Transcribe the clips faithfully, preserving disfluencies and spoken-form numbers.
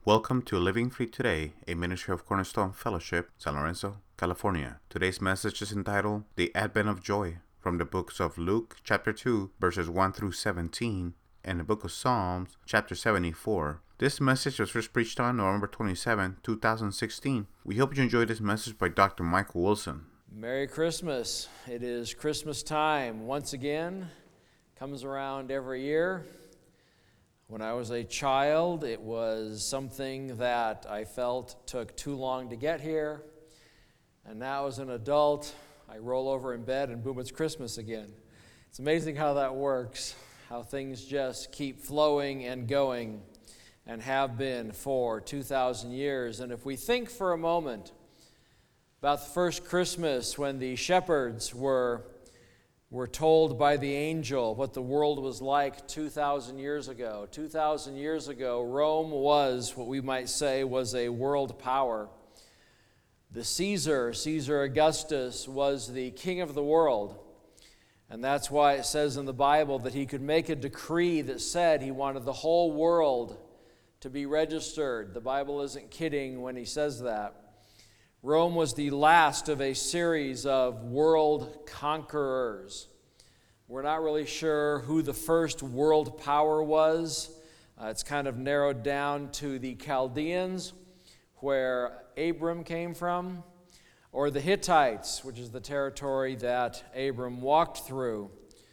Welcome to Living Free Today, a ministry of Cornerstone Fellowship, San Lorenzo, California. Today's message is entitled, The Advent of Joy, from the books of Luke, chapter two, verses one through seventeen, and the book of Psalms, chapter seventy-four. This message was first preached on November twenty-seventh, two thousand sixteen. We hope you enjoyed this message by Doctor Michael Wilson. Merry Christmas. It is Christmas time once again. Comes around every year. When I was a child, it was something that I felt took too long to get here. And now as an adult, I roll over in bed and boom, it's Christmas again. It's amazing how that works, how things just keep flowing and going and have been for two thousand years. And if we think for a moment about the first Christmas when the shepherds were We're told by the angel what the world was like two thousand years ago. two thousand years ago, Rome was, what we might say, was a world power. The Caesar, Caesar Augustus, was the king of the world. And that's why it says in the Bible that he could make a decree that said he wanted the whole world to be registered. The Bible isn't kidding when he says that. Rome was the last of a series of world conquerors. We're not really sure who the first world power was. Uh, it's kind of narrowed down to the Chaldeans, where Abram came from, or the Hittites, which is the territory that Abram walked through.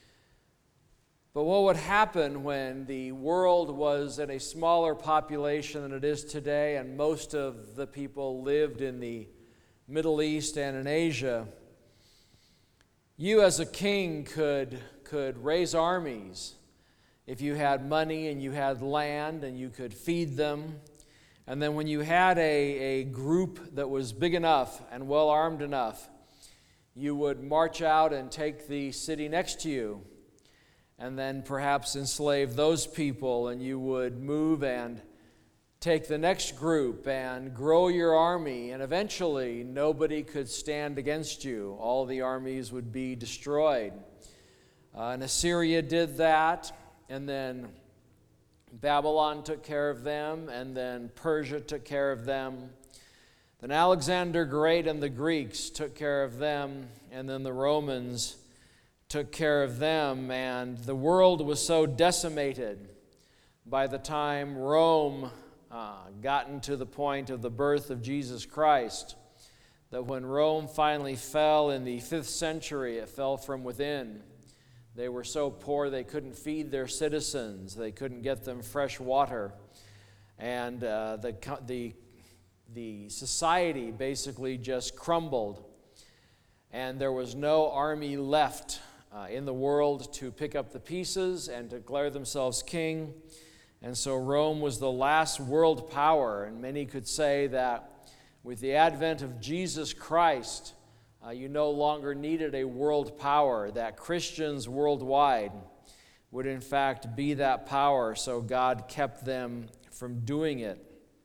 But what would happen when the world was in a smaller population than it is today, and most of the people lived in the Middle East and in Asia? You as a king could, could raise armies if you had money and you had land and you could feed them. And then when you had a, a group that was big enough and well armed enough, you would march out and take the city next to you and then perhaps enslave those people, and you would move and take the next group and grow your army, and eventually nobody could stand against you. All the armies would be destroyed. Uh, and Assyria did that, and then Babylon took care of them, and then Persia took care of them. Then Alexander Great and the Greeks took care of them, and then the Romans took care of them, and the world was so decimated by the time Rome Uh, gotten to the point of the birth of Jesus Christ, that when Rome finally fell in the fifth century, it fell from within. They were so poor they couldn't feed their citizens. They couldn't get them fresh water. And uh, the, the, the society basically just crumbled. And there was no army left uh, in the world to pick up the pieces and declare themselves king. And so Rome was the last world power, and many could say that with the advent of Jesus Christ, uh, you no longer needed a world power, that Christians worldwide would in fact be that power, so God kept them from doing it.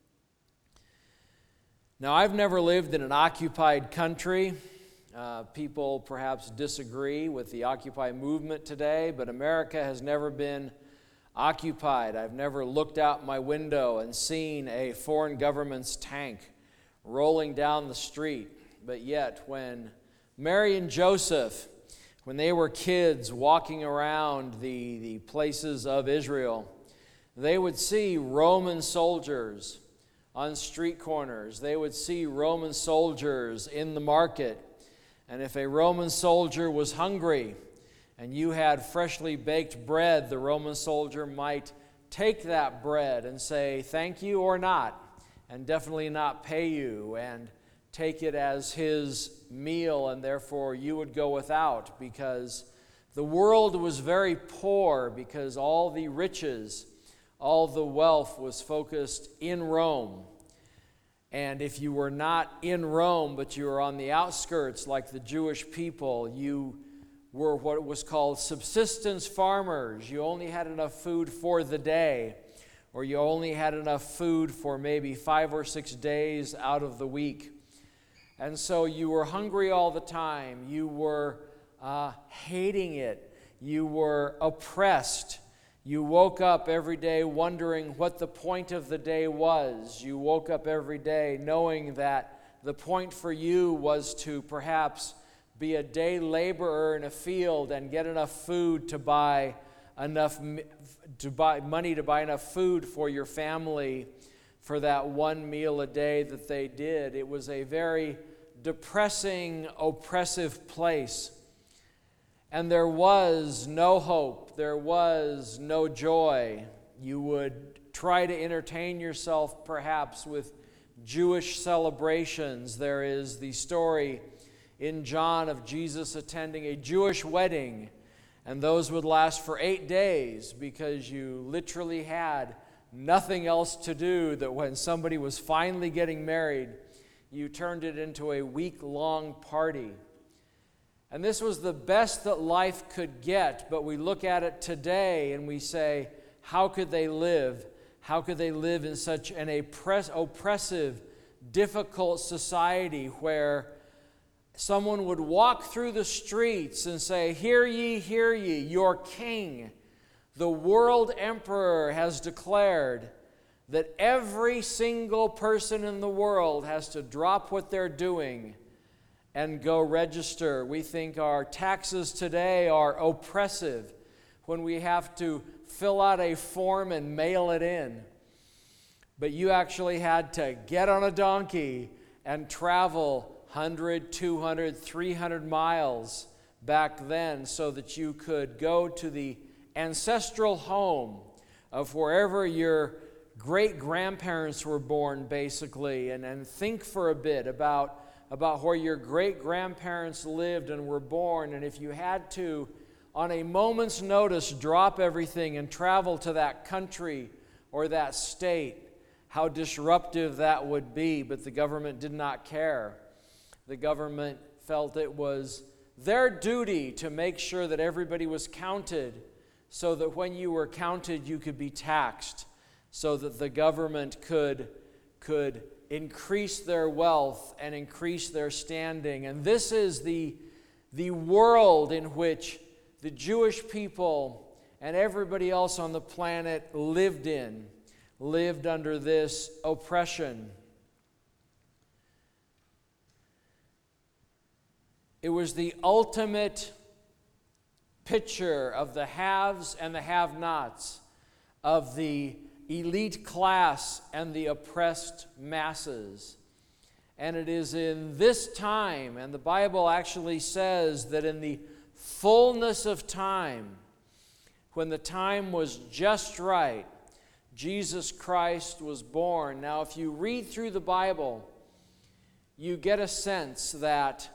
Now, I've never lived in an occupied country. Uh, people perhaps disagree with the Occupy movement today, but America has never been occupied. I've never looked out my window and seen a foreign government's tank rolling down the street. But yet, when Mary and Joseph, when they were kids walking around the, the places of Israel, they would see Roman soldiers on street corners. They would see Roman soldiers in the market. And if a Roman soldier was hungry, and you had freshly baked bread, the Roman soldier might take that bread and say thank you or not, and definitely not pay you, and take it as his meal, and therefore you would go without, because the world was very poor, because all the riches, all the wealth was focused in Rome. And if you were not in Rome, but you were on the outskirts like the Jewish people, you were what was called subsistence farmers. You only had enough food for the day, or you only had enough food for maybe five or six days out of the week. And so you were hungry all the time. You were uh, hating it. You were oppressed. You woke up every day wondering what the point of the day was. You woke up every day knowing that the point for you was to perhaps be a day laborer in a field and get enough food to buy enough to buy money to buy enough food for your family for that one meal a day that they did. It was a very depressing, oppressive place. And there was no hope. There was no joy. You would try to entertain yourself perhaps with Jewish celebrations. There is the story in John of Jesus attending a Jewish wedding, and those would last for eight days because you literally had nothing else to do, that when somebody was finally getting married, you turned it into a week-long party. And this was the best that life could get, but we look at it today and we say, how could they live? How could they live in such an oppressive, difficult society where someone would walk through the streets and say, "Hear ye, hear ye, your king, the world emperor, has declared that every single person in the world has to drop what they're doing and go register." We think our taxes today are oppressive when we have to fill out a form and mail it in. But you actually had to get on a donkey and travel one hundred, two hundred, three hundred miles back then so that you could go to the ancestral home of wherever your great-grandparents were born, basically, and, and think for a bit about, about where your great-grandparents lived and were born. And if you had to, on a moment's notice, drop everything and travel to that country or that state, how disruptive that would be. But the government did not care. The government felt it was their duty to make sure that everybody was counted, so that when you were counted, you could be taxed, so that the government could, could increase their wealth and increase their standing. And this is the, the world in which the Jewish people and everybody else on the planet lived in, lived under this oppression. It was the ultimate picture of the haves and the have-nots, of the elite class and the oppressed masses. And it is in this time, and the Bible actually says that in the fullness of time, when the time was just right, Jesus Christ was born. Now, if you read through the Bible, you get a sense that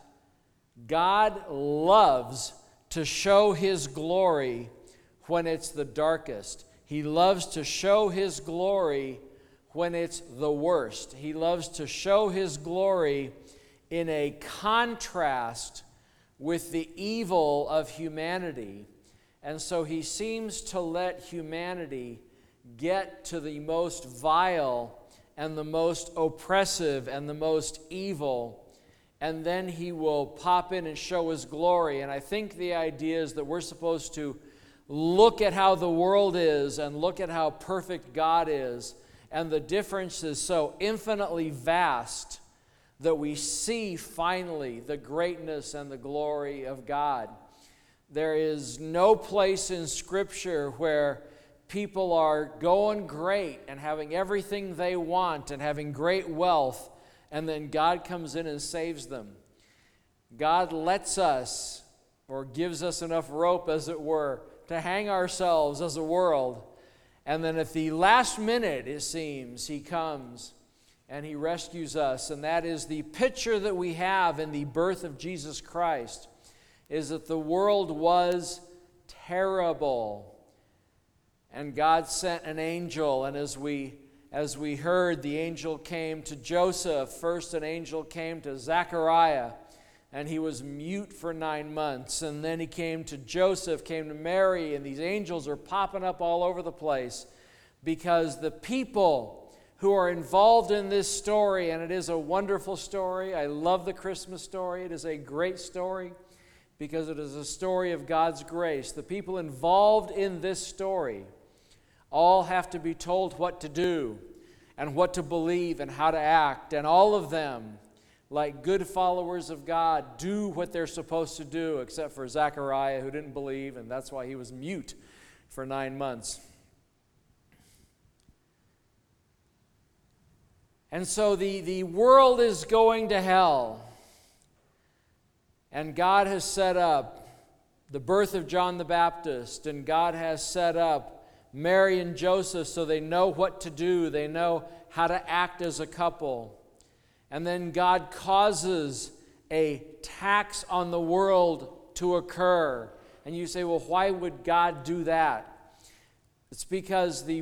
God loves to show His glory when it's the darkest. He loves to show His glory when it's the worst. He loves to show His glory in a contrast with the evil of humanity. And so He seems to let humanity get to the most vile and the most oppressive and the most evil, and then He will pop in and show His glory. And I think the idea is that we're supposed to look at how the world is and look at how perfect God is, and the difference is so infinitely vast that we see finally the greatness and the glory of God. There is no place in Scripture where people are going great and having everything they want and having great wealth, and then God comes in and saves them. God lets us, or gives us enough rope, as it were, to hang ourselves as a world. And then at the last minute, it seems, He comes and He rescues us. And that is the picture that we have in the birth of Jesus Christ, is that the world was terrible. And God sent an angel, and as we As we heard, the angel came to Joseph. First, an angel came to Zechariah, and he was mute for nine months. And then he came to Joseph, came to Mary, and these angels are popping up all over the place because the people who are involved in this story, and it is a wonderful story. I love the Christmas story. It is a great story because it is a story of God's grace. The people involved in this story all have to be told what to do and what to believe and how to act, and all of them, like good followers of God, do what they're supposed to do, except for Zechariah, who didn't believe, and that's why he was mute for nine months. And so the, the world is going to hell. And God has set up the birth of John the Baptist, and God has set up Mary and Joseph so they know what to do. They know how to act as a couple. And then God causes a tax on the world to occur. And you say, well, why would God do that? It's because the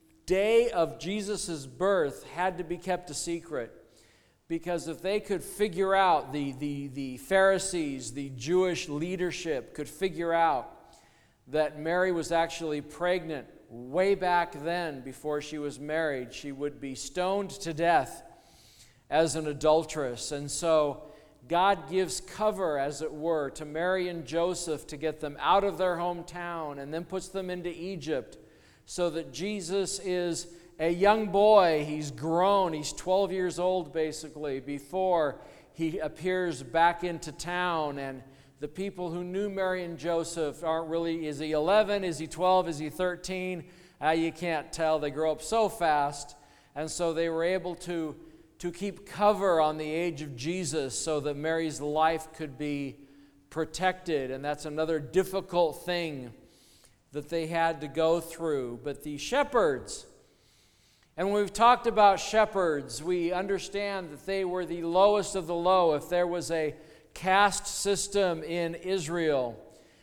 day of Jesus' birth had to be kept a secret. Because if they could figure out, the, the, the Pharisees, the Jewish leadership could figure out that Mary was actually pregnant way back then before she was married, she would be stoned to death as an adulteress. And so God gives cover, as it were, to Mary and Joseph to get them out of their hometown, and then puts them into Egypt, so that Jesus is a young boy. He's grown. He's twelve years old, basically, before he appears back into town. And the people who knew Mary and Joseph aren't really, is he eleven? Is he twelve? Is he thirteen? Uh, you can't tell. They grow up so fast. And so they were able to, to keep cover on the age of Jesus so that Mary's life could be protected. And that's another difficult thing that they had to go through. But the shepherds, and when we've talked about shepherds, we understand that they were the lowest of the low. If there was a caste system in Israel,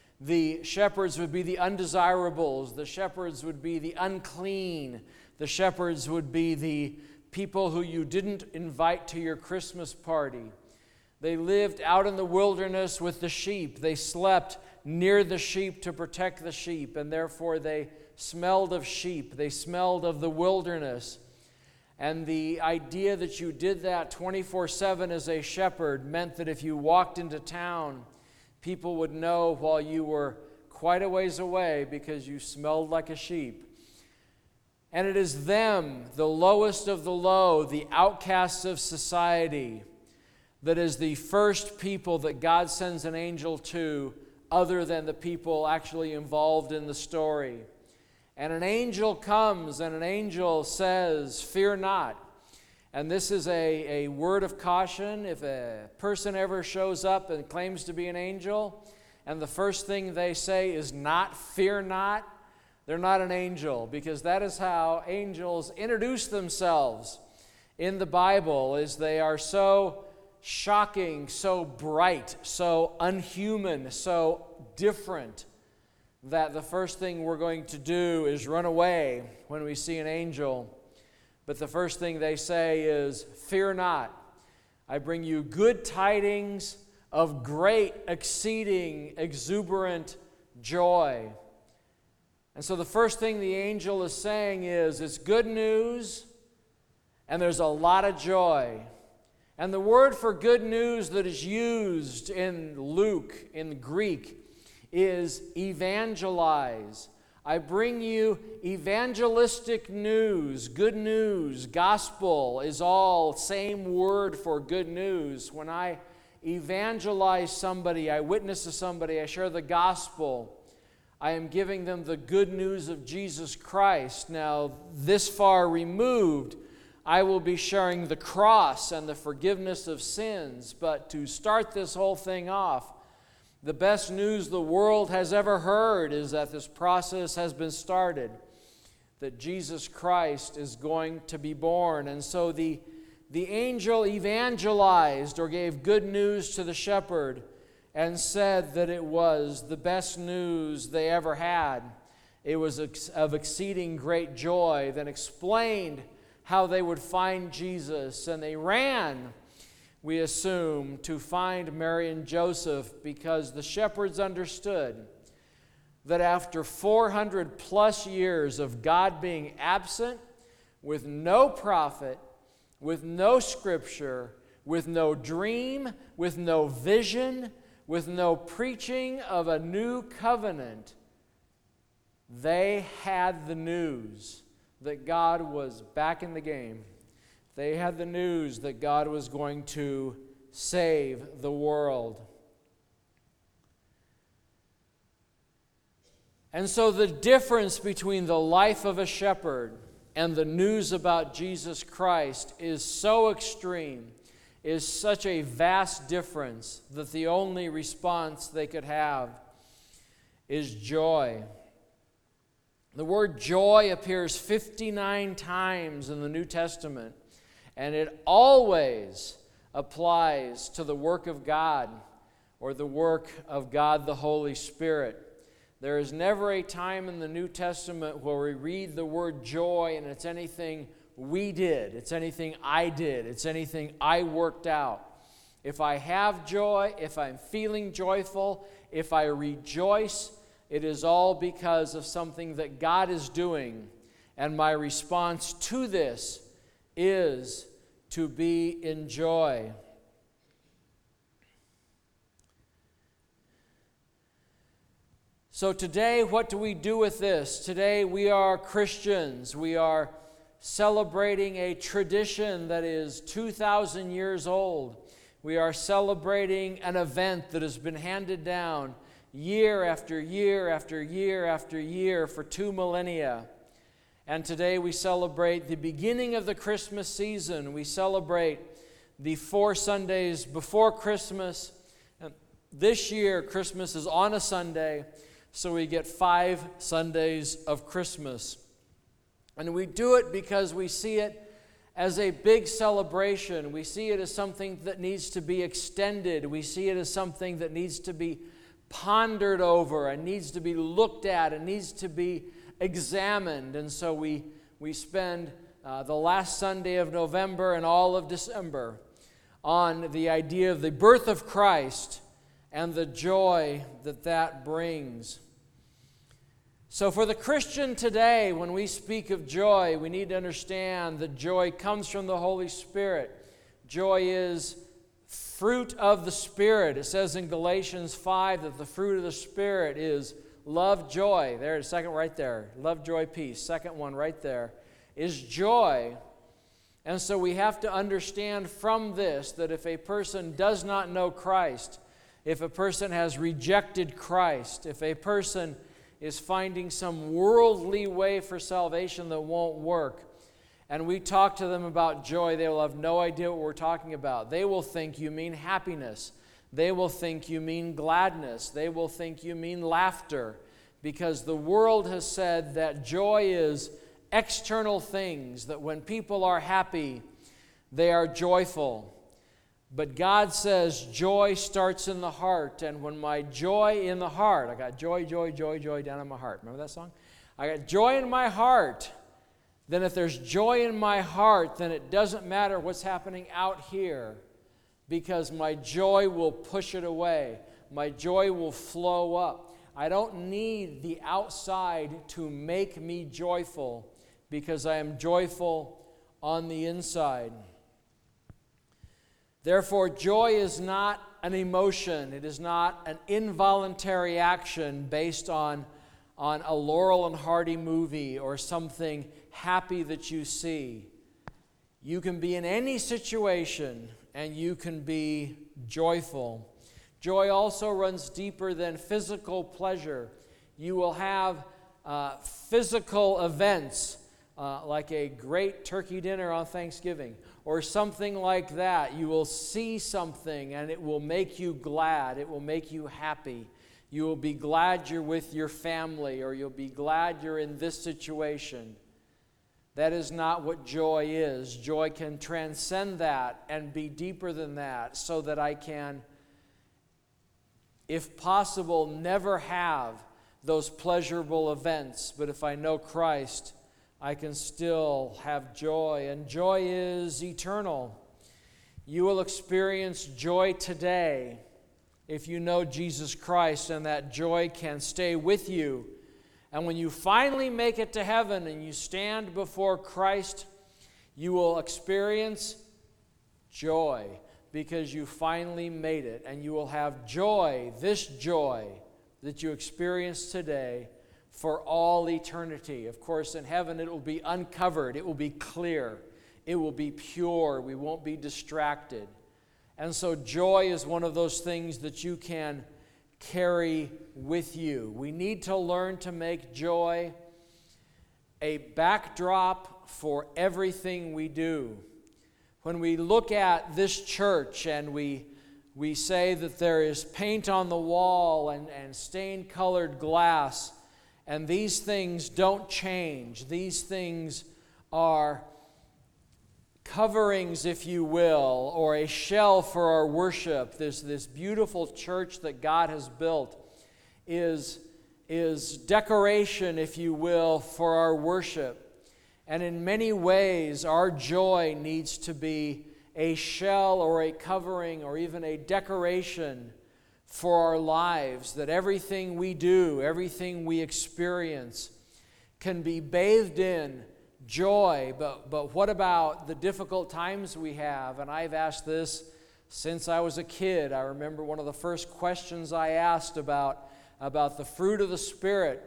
the shepherds would be the undesirables. The shepherds would be the unclean. The shepherds would be the people who you didn't invite to your Christmas party. They lived out in the wilderness with the sheep. They slept near the sheep to protect the sheep, and therefore they smelled of sheep. They smelled of the wilderness. And the idea that you did that twenty-four seven as a shepherd meant that if you walked into town, people would know while you were quite a ways away because you smelled like a sheep. And it is them, the lowest of the low, the outcasts of society, that is the first people that God sends an angel to, other than the people actually involved in the story. And an angel comes, and an angel says, "Fear not." And this is a, a word of caution. If a person ever shows up and claims to be an angel, and the first thing they say is not "fear not," they're not an angel, because that is how angels introduce themselves in the Bible, is they are so shocking, so bright, so unhuman, so different, that the first thing we're going to do is run away when we see an angel. But the first thing they say is, "Fear not. I bring you good tidings of great, exceeding, exuberant joy." And so the first thing the angel is saying is, it's good news, and there's a lot of joy. And the word for good news that is used in Luke, in Greek, is evangelize. I bring you evangelistic news, good news. Gospel is all same word for good news. When I evangelize somebody, I witness to somebody, I share the gospel, I am giving them the good news of Jesus Christ. Now, this far removed, I will be sharing the cross and the forgiveness of sins. But to start this whole thing off, the best news the world has ever heard is that this process has been started, that Jesus Christ is going to be born. And so the, the angel evangelized, or gave good news to the shepherd, and said that it was the best news they ever had. It was of exceeding great joy. Then explained how they would find Jesus, and they ran, we assume, to find Mary and Joseph, because the shepherds understood that after four hundred plus years of God being absent, with no prophet, with no scripture, with no dream, with no vision, with no preaching of a new covenant, They had the news that God was back in the game. They had the news that God was going to save the world. And so the difference between the life of a shepherd and the news about Jesus Christ is so extreme, is such a vast difference, that the only response they could have is joy. The word joy appears fifty-nine times in the New Testament, and it always applies to the work of God or the work of God the Holy Spirit. There is never a time in the New Testament where we read the word joy and it's anything we did, it's anything I did, it's anything I worked out. If I have joy, if I'm feeling joyful, if I rejoice, it is all because of something that God is doing. And my response to this is to be in joy. So today, what do we do with this? Today we are Christians. We are celebrating a tradition that is two thousand years old. We are celebrating an event that has been handed down year after year after year after year for two millennia. And today we celebrate the beginning of the Christmas season. We celebrate the four Sundays before Christmas. And this year, Christmas is on a Sunday, so we get five Sundays of Christmas. And we do it because we see it as a big celebration. We see it as something that needs to be extended. We see it as something that needs to be pondered over and needs to be looked at and needs to be examined. And so we, we spend uh, the last Sunday of November and all of December on the idea of the birth of Christ and the joy that that brings. So for the Christian today, when we speak of joy, we need to understand that joy comes from the Holy Spirit. Joy is fruit of the Spirit. It says in Galatians five that the fruit of the Spirit is love, joy. There's a second right there. Love, joy, peace. Second one right there is joy. And so we have to understand from this that if a person does not know Christ, if a person has rejected Christ, if a person is finding some worldly way for salvation that won't work, and we talk to them about joy, they will have no idea what we're talking about. They will think you mean happiness. They will think you mean gladness. They will think you mean laughter, because the world has said that joy is external things, that when people are happy, they are joyful. But God says joy starts in the heart, and when my joy in the heart, I got joy, joy, joy, joy down in my heart. Remember that song? I got joy in my heart. Then if there's joy in my heart, then it doesn't matter what's happening out here, because my joy will push it away. My joy will flow up. I don't need the outside to make me joyful, because I am joyful on the inside. Therefore, joy is not an emotion. It is not an involuntary action based on, on a Laurel and Hardy movie or something happy that you see. You can be in any situation and you can be joyful. Joy also runs deeper than physical pleasure. You will have uh, physical events uh, like a great turkey dinner on Thanksgiving or something like that. You will see something and it will make you glad. It will make you happy. You will be glad you're with your family, or you'll be glad you're in this situation. That is not what joy is. Joy can transcend that and be deeper than that, so that I can, if possible, never have those pleasurable events. But if I know Christ, I can still have joy, and joy is eternal. You will experience joy today if you know Jesus Christ, and that joy can stay with you. And when you finally make it to heaven and you stand before Christ, you will experience joy because you finally made it. And you will have joy, this joy that you experience today, for all eternity. Of course, in heaven it will be uncovered, it will be clear, it will be pure, we won't be distracted. And so joy is one of those things that you can carry with you. We need to learn to make joy a backdrop for everything we do. When we look at this church and we we say that there is paint on the wall and, and stained colored glass, and these things don't change. These things are coverings, if you will, or a shell for our worship. This, this beautiful church that God has built is, is decoration, if you will, for our worship. And in many ways, our joy needs to be a shell or a covering or even a decoration for our lives, that everything we do, everything we experience can be bathed in joy. But, but what about the difficult times we have? And I've asked this since I was a kid. I remember one of the first questions I asked about, about the fruit of the Spirit.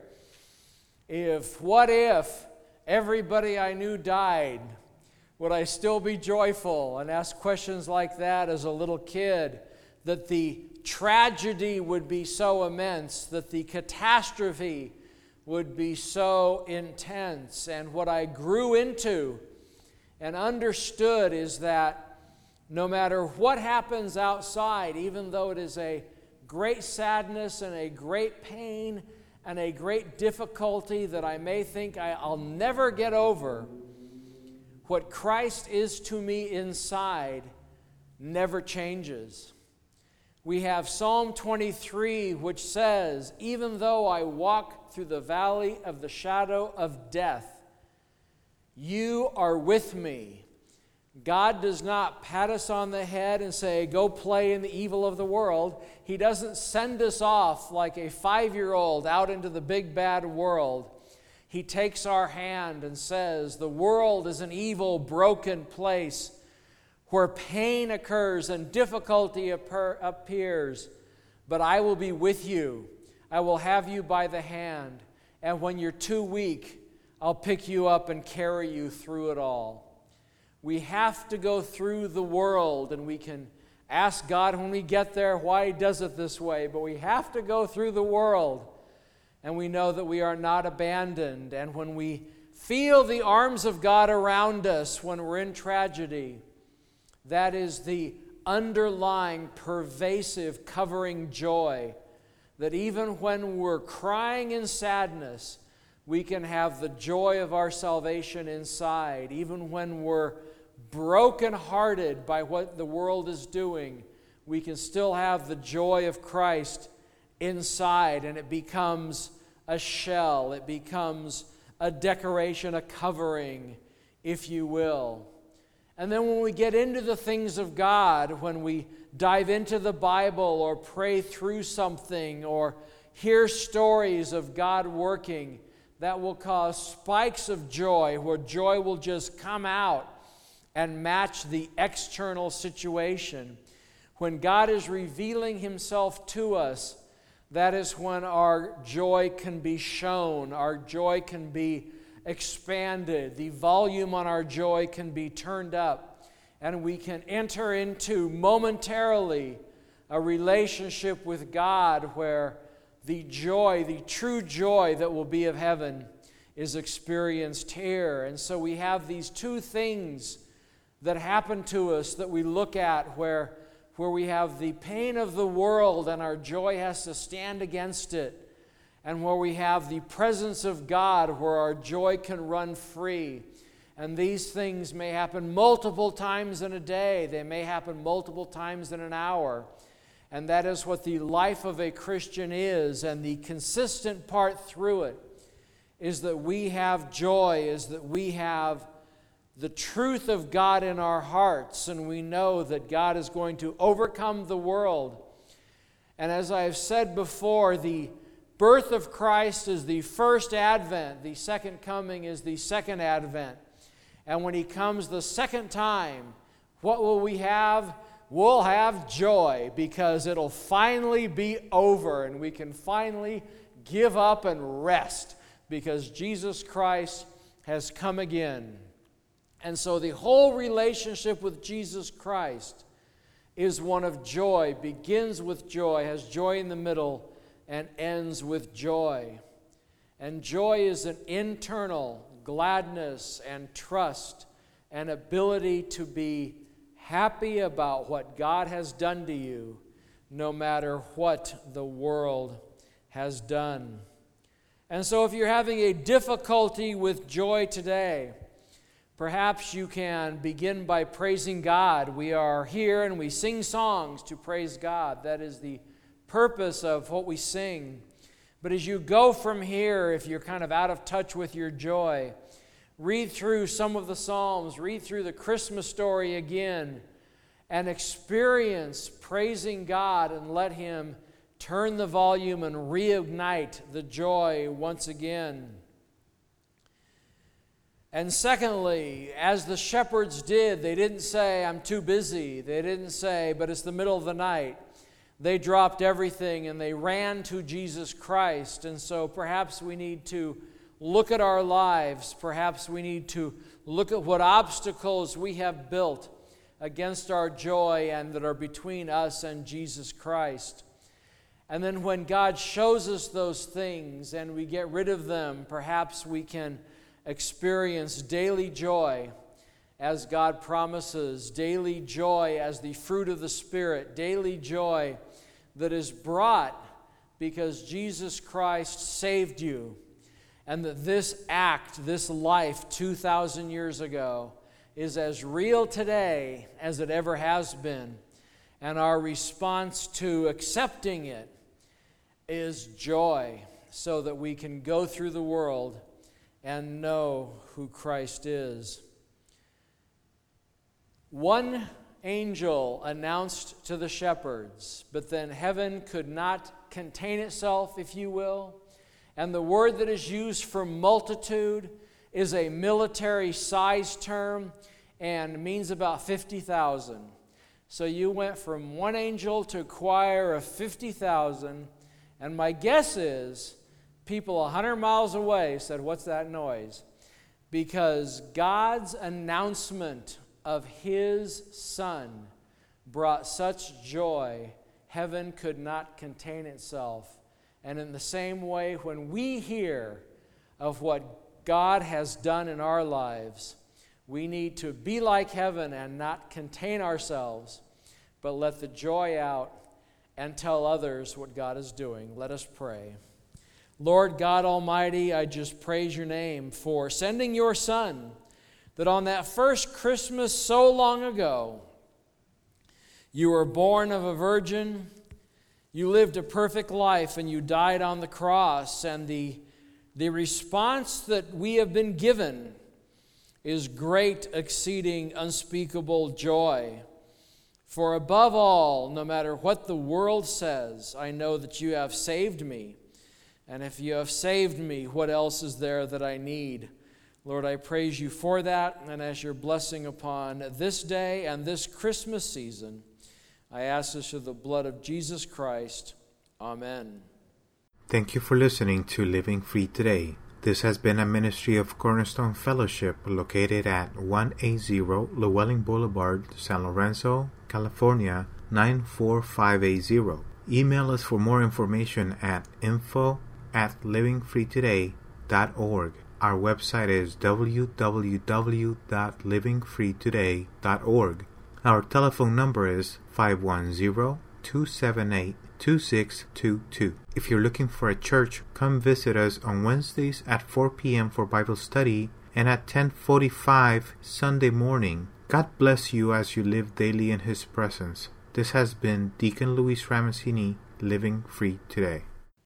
If, what if everybody I knew died? Would I still be joyful? And ask questions like that as a little kid, that the tragedy would be so immense, that the catastrophe would be so intense. And what I grew into and understood is that no matter what happens outside, even though it is a great sadness and a great pain and a great difficulty that I may think I, I'll never get over, what Christ is to me inside never changes. We have Psalm twenty-three, which says, even though I walk through the valley of the shadow of death, you are with me. God does not pat us on the head and say, go play in the evil of the world. He doesn't send us off like a five-year-old out into the big bad world. He takes our hand and says, the world is an evil, broken place where pain occurs and difficulty appears, but I will be with you. I will have you by the hand, and when you're too weak, I'll pick you up and carry you through it all. We have to go through the world, and we can ask God when we get there why He does it this way, but we have to go through the world. And we know that we are not abandoned. And when we feel the arms of God around us when we're in tragedy, that is the underlying, pervasive, covering joy. That even when we're crying in sadness, we can have the joy of our salvation inside. Even when we're brokenhearted by what the world is doing, we can still have the joy of Christ inside, and it becomes a shell, it becomes a decoration, a covering, if you will. And then when we get into the things of God, when we dive into the Bible or pray through something or hear stories of God working, that will cause spikes of joy, where joy will just come out and match the external situation. When God is revealing Himself to us, that is when our joy can be shown, our joy can be expanded, the volume on our joy can be turned up, and we can enter into momentarily a relationship with God where the joy, the true joy that will be of heaven is experienced here. And so we have these two things that happen to us that we look at where where we have the pain of the world and our joy has to stand against it, and where we have the presence of God where our joy can run free. And these things may happen multiple times in a day. They may happen multiple times in an hour. And that is what the life of a Christian is. And the consistent part through it is that we have joy, is that we have the truth of God in our hearts, and we know that God is going to overcome the world. And as I have said before, the birth of Christ is the first advent. The second coming is the second advent. And when He comes the second time, what will we have? We'll have joy, because it'll finally be over and we can finally give up and rest. because Jesus Christ has come again. And so the whole relationship with Jesus Christ is one of joy, begins with joy, has joy in the middle, and ends with joy. And joy is an internal gladness and trust and ability to be happy about what God has done to you, no matter what the world has done. And so if you're having a difficulty with joy today, perhaps you can begin by praising God. We are here and we sing songs to praise God. That is the purpose of what we sing. But as you go from here, if you're kind of out of touch with your joy, read through some of the Psalms, read through the Christmas story again, and experience praising God and let Him turn the volume and reignite the joy once again. And secondly, as the shepherds did, they didn't say, I'm too busy. They didn't say, but it's the middle of the night. They dropped everything and they ran to Jesus Christ. And so perhaps we need to look at our lives. Perhaps we need to look at what obstacles we have built against our joy and that are between us and Jesus Christ. And then when God shows us those things and we get rid of them, perhaps we can experience daily joy as God promises, daily joy as the fruit of the Spirit, daily joy that is brought because Jesus Christ saved you, and that this act, this life two thousand years ago is as real today as it ever has been, and our response to accepting it is joy, so that we can go through the world and know who Christ is. One angel announced to the shepherds, but then heaven could not contain itself, if you will. And the word that is used for multitude is a military size term and means about fifty thousand. So you went from one angel to a choir of fifty thousand, and my guess is people one hundred miles away said, what's that noise? Because God's announcement of His Son brought such joy, heaven could not contain itself. And in the same way, when we hear of what God has done in our lives, we need to be like heaven and not contain ourselves, but let the joy out and tell others what God is doing. Let us pray. Lord God Almighty, I just praise your name for sending your Son, that on that first Christmas so long ago, you were born of a virgin, you lived a perfect life, and you died on the cross. And the, the response that we have been given is great, exceeding, unspeakable joy. For above all, no matter what the world says, I know that you have saved me. And if you have saved me, what else is there that I need? Lord, I praise you for that. And as your blessing upon this day and this Christmas season, I ask this through the blood of Jesus Christ. Amen. Thank you for listening to Living Free Today. This has been a ministry of Cornerstone Fellowship located at one eighty Llewellyn Boulevard, San Lorenzo, California, nine four five eight zero. Email us for more information at info at living free today dot org. Our website is w w w dot living free today dot org. Our telephone number is five one zero, two seven eight, two six two two. If you're looking for a church, come visit us on Wednesdays at four p.m. for Bible study and at ten forty-five Sunday morning. God bless you as you live daily in His presence. This has been Deacon Luis Ramasini, Living Free Today.